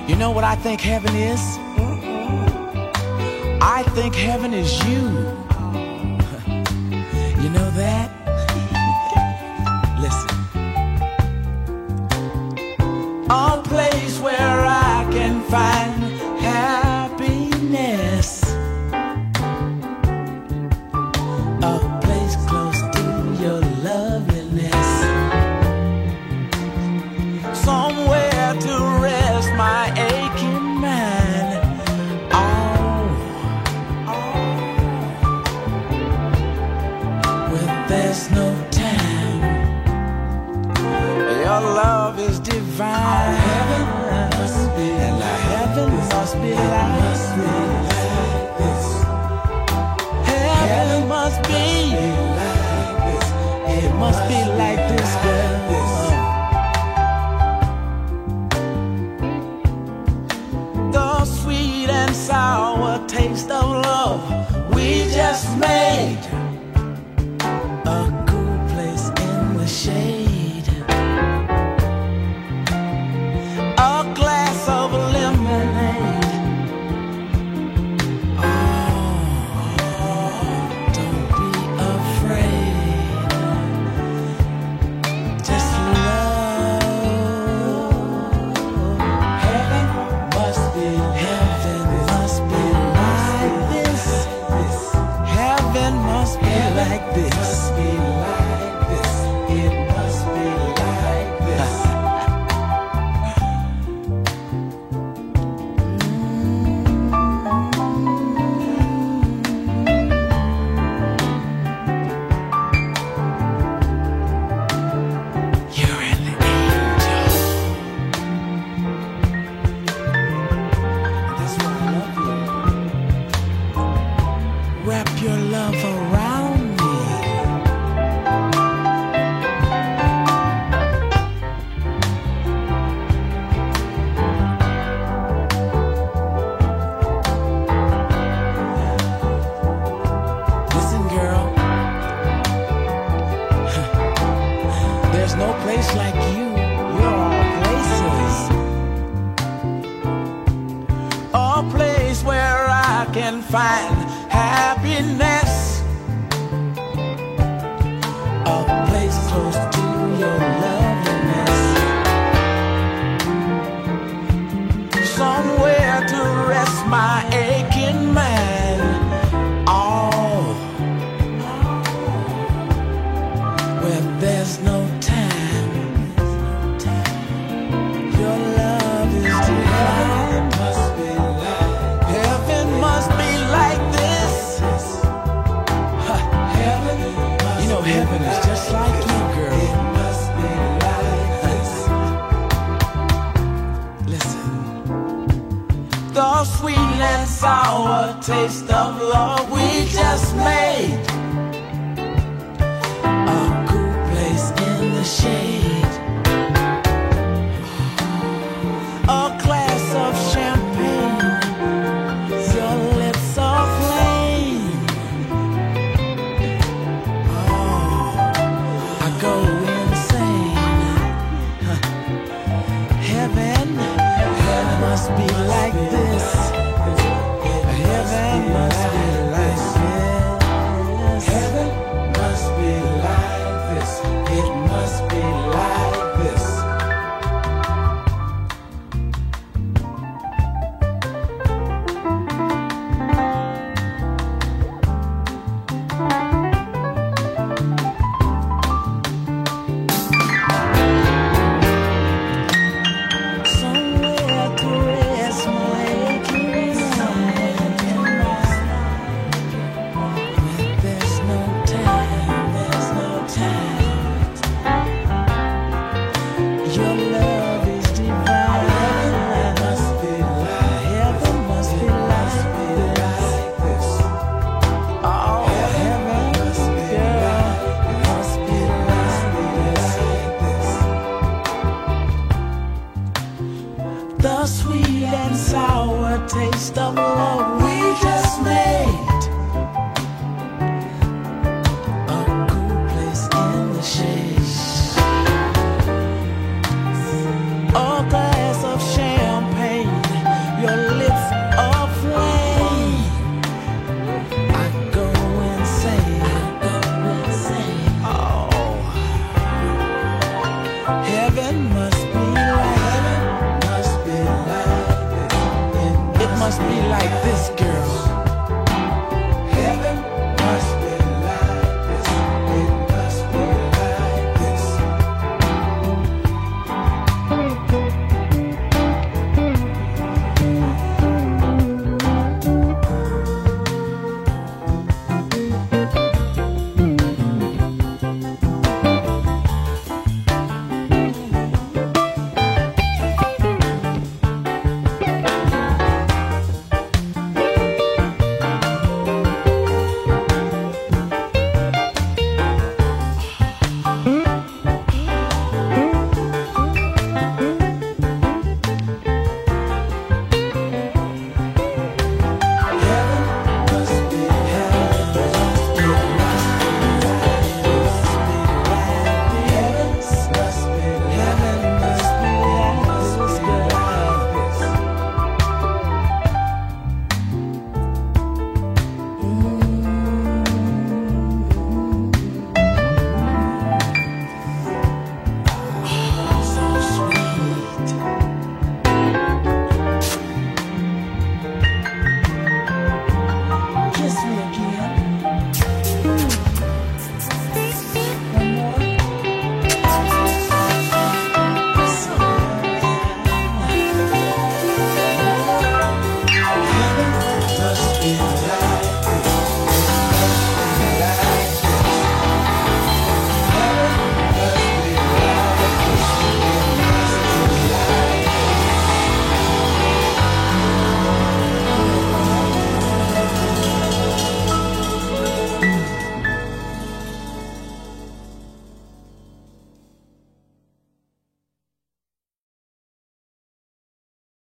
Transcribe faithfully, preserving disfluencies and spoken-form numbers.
You know what I think heaven is? I think heaven is you. You know that? Listen. A place where I can find happiness. A place close to your loveliness. Somewhere to rest my aching mind. Oh, oh. Well, there's no time. Your love is divine. Heaven must be, and the heaven must be like this. Heaven must be like this. It must be like this, girl. The sweet and sour taste of love we just made. A cool place in the shade. A glass of lemonade. Oh, don't be afraid. Just love. Heaven must be, heaven must be like this. Heaven must be like this. It must be like this. You're an angel. That's why I love you. Wrap your love around me. Listen, girl. There's no place like you. You're all places. A place where I can find happiness. A place close to your loveliness. Somewhere to rest my aching mind. Oh, where there's no time. Your love is divine. Heaven must be like this. Huh. You know heaven is just like you, girl. It must be like this. Listen. The sweet and sour taste of love we just made. A cool place in the shade. A glass of champagne. Your lips are flame. Oh, I go insane. Huh. Heaven, heaven must be like this. Heaven must be like this. Heaven must be like this. It must be like this. Somewhere to rest my aching mind. There's no time, there's no time. Your love is divine. Heaven must be like, heaven must be like this. Oh, heaven must be like, must be like this. The sweet and sour taste of love we just made. A cool place in the shade. A glass of champagne. Heaven must be like, Heaven must be like this. it must be like this, girl.